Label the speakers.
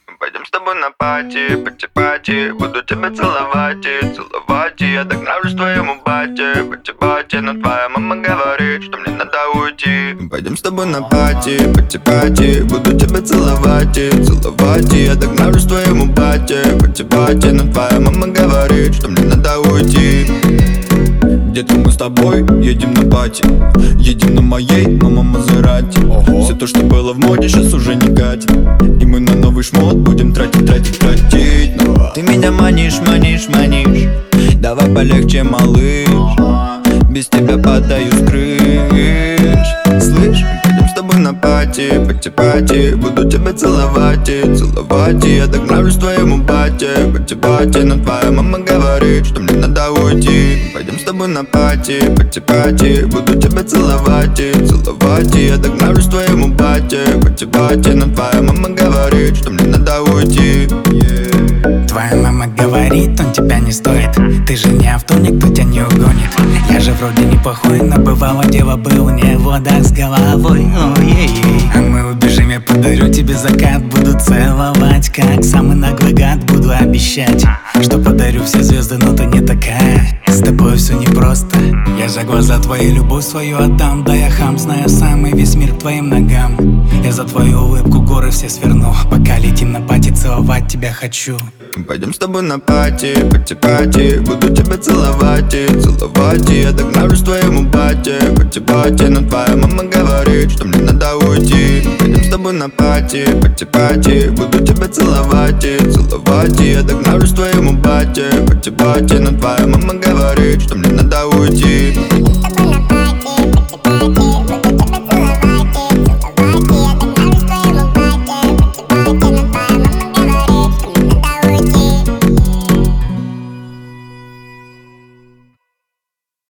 Speaker 1: Пойдем с тобой на пати, пати-пати. Буду тебя целовать и целовать. И я так нравлюсь твоему бате, пати-пати. Но твоя мама говорит, что мне надо уйти. Пойдем с тобой на пати, пати-пати. Буду тебя целовать и целовать. И я так нравлюсь твоему бате, пати-пати. Но твоя мама говорит, что мне надо уйти. Детка, мы с тобой едем на пати. Едем на моей, мама Мазерати. Все то, что было в моде, сейчас уже не катит. И мы на новый шмот будем тратить. Ты меня манишь. Давай полегче, малыш. Без тебя падаю с крыш. Слышь, пойдем с тобой на пати, пати-пати. Буду тебя целовать и целовать. И я так нравлюсь твоему бате, пати-пати. Но твоя мама говорит, что мне надо уйти. Пойдем с тобой на пати, пати-пати. Буду тебя целовать и целовать. И я так нравлюсь твоему бате, пати-пати. Но твоя мама говорит, что мне надо уйти.
Speaker 2: Твоя мама говорит, он тебя не стоит. Ты же не авто, никто тебя не угонит. Я же вроде неплохой, но бывало дело был не в водах с головой. А мы убежим, я подарю тебе закат. Буду целовать, как самый наглый гад. Буду обещать, что подарю все звезды, но ты не такая. С тобой все непросто. Я за глаза твои любовь свою отдам. Да я хам, знаю самый весь мир к твоим ногам. Я за твою улыбку горы все сверну. Пока летим на пати, целовать тебя хочу.
Speaker 1: Пойдем с тобой на пати, пати-пати. Буду тебя целовать и целовать. И я так нравлюсь твоему бате, пати-пати. Но твоя мама говорит, что мне надо уйти. Пойдем с тобой на пати, пати-пати. Буду тебя целовать и целовать. И я так нравлюсь твоему бате, пати-пати. Но твоя мама говорит, что мне надо уйти.